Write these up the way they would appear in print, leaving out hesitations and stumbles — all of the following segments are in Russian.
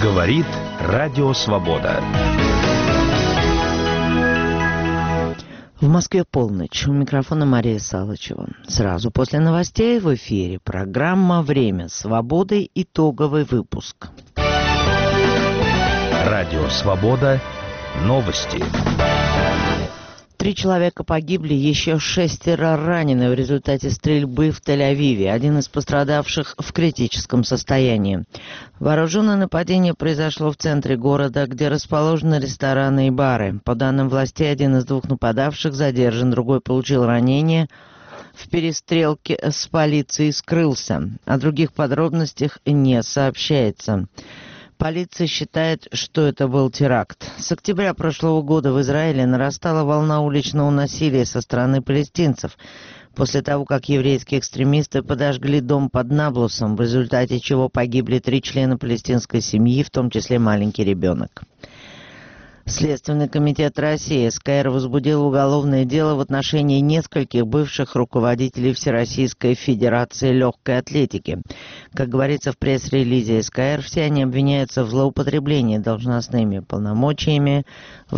Говорит Радио Свобода. В Москве полночь. У микрофона Мария Салычева. Сразу после новостей в эфире программа «Время свободы». Итоговый выпуск. Радио Свобода. Новости. 3 человека погибли, еще 6 ранены в результате стрельбы в Тель-Авиве. Один из пострадавших в критическом состоянии. Вооруженное нападение произошло в центре города, где расположены рестораны и бары. По данным властей, один из 2 нападавших задержан, другой получил ранение в перестрелке с полицией и скрылся. О других подробностях не сообщается. Полиция считает, что это был теракт. С октября прошлого года в Израиле нарастала волна уличного насилия со стороны палестинцев, после того, как еврейские экстремисты подожгли дом под Наблусом, в результате чего погибли 3 члена палестинской семьи, в том числе маленький ребенок. Следственный комитет России СКР возбудил уголовное дело в отношении нескольких бывших руководителей Всероссийской Федерации Легкой Атлетики. Как говорится в пресс-релизе СКР, все они обвиняются в злоупотреблении должностными полномочиями в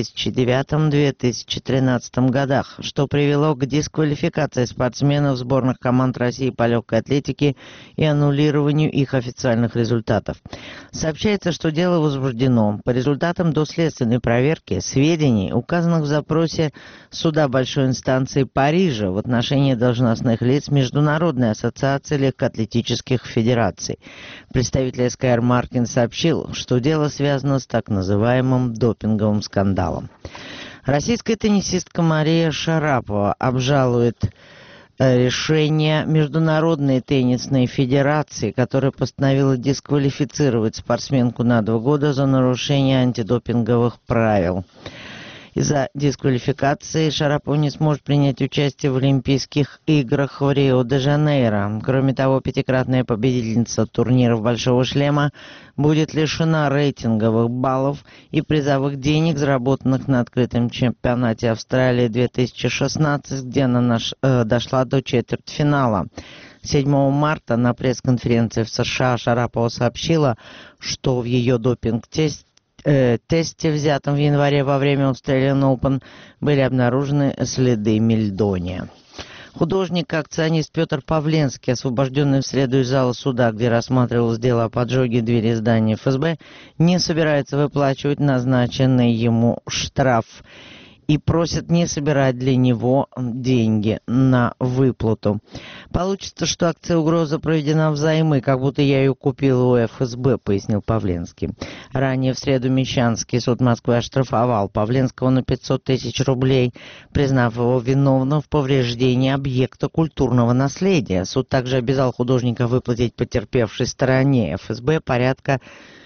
2009-2013 годах, что привело к дисквалификации спортсменов сборных команд России по легкой атлетике и аннулированию их официальных результатов. Сообщается, что дело возбуждено по результатам доследственной проверки сведений, указанных в запросе суда большой инстанции Парижа в отношении должностных лиц Международной ассоциации легкоатлетических федераций. Представитель СКР Маркин сообщил, что дело связано с так называемым допинговым скандалом. Российская теннисистка Мария Шарапова обжалует решение Международной теннисной федерации, которая постановила дисквалифицировать спортсменку на 2 года за нарушение антидопинговых правил. Из-за дисквалификации Шарапова не сможет принять участие в Олимпийских играх в Рио-де-Жанейро. Кроме того, 5-кратная победительница турниров «Большого шлема» будет лишена рейтинговых баллов и призовых денег, заработанных на открытом чемпионате Австралии 2016, где она дошла до четвертьфинала. 7 марта на пресс-конференции в США Шарапова сообщила, что в ее допинг-тесте, взятом в январе во время Australian Open, были обнаружены следы мельдония. Художник-акционист Петр Павленский, освобожденный в среду из зала суда, где рассматривалось дело о поджоге двери здания ФСБ, не собирается выплачивать назначенный ему штраф и просит не собирать для него деньги на выплату. Получится, что акция угрозы проведена взаймы, как будто я ее купил у ФСБ, пояснил Павленский. Ранее в среду Мещанский суд Москвы оштрафовал Павленского на 500 тысяч рублей, признав его виновным в повреждении объекта культурного наследия. Суд также обязал художника выплатить потерпевшей стороне ФСБ порядка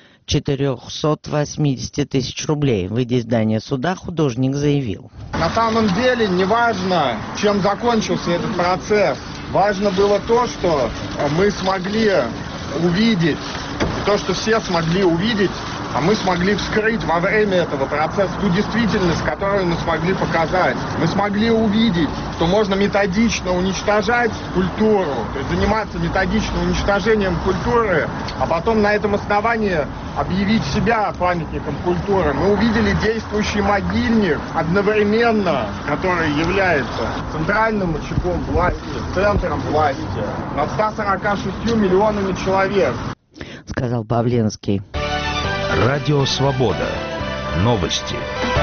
480 тысяч рублей. Выйдя из здания суда, художник заявил: на самом деле не важно, чем закончился этот процесс. Важно было то, что мы смогли увидеть, то, что все смогли увидеть, а мы смогли вскрыть во время этого процесса ту действительность, которую мы смогли показать. Мы смогли увидеть, что можно методично уничтожать культуру, то есть заниматься методичным уничтожением культуры, а потом на этом основании объявить себя памятником культуры. Мы увидели действующий могильник одновременно, который является центральным очагом власти, центром власти над 146 миллионами человек, сказал Павленский. Радио Свобода. Новости.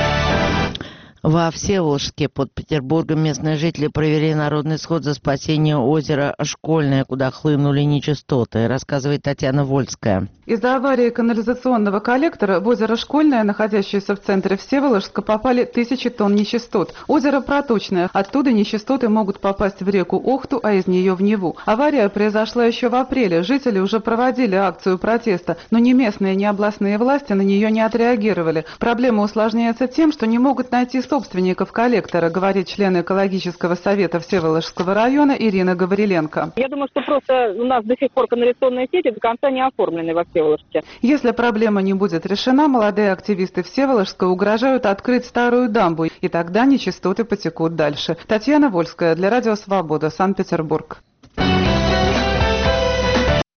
Во Всеволожске под Петербургом местные жители провели народный сход за спасение озера Школьное, куда хлынули нечистоты, рассказывает Татьяна Вольская. Из-за аварии канализационного коллектора в озеро Школьное, находящееся в центре Всеволожска, попали 1000 тонн нечистот. Озеро проточное, оттуда нечистоты могут попасть в реку Охту, а из нее в Неву. Авария произошла еще в апреле. Жители уже проводили акцию протеста, но ни местные, ни областные власти на нее не отреагировали. Проблема усложняется тем, что не могут найти собственников коллектора, говорит член экологического совета Всеволожского района Ирина Гавриленко. Я думаю, что просто у нас до сих пор канализационные сети до конца не оформлены во Всеволожске. Если проблема не будет решена, молодые активисты Всеволожска угрожают открыть старую дамбу, и тогда нечистоты потекут дальше. Татьяна Вольская для Радио Свобода, Санкт-Петербург.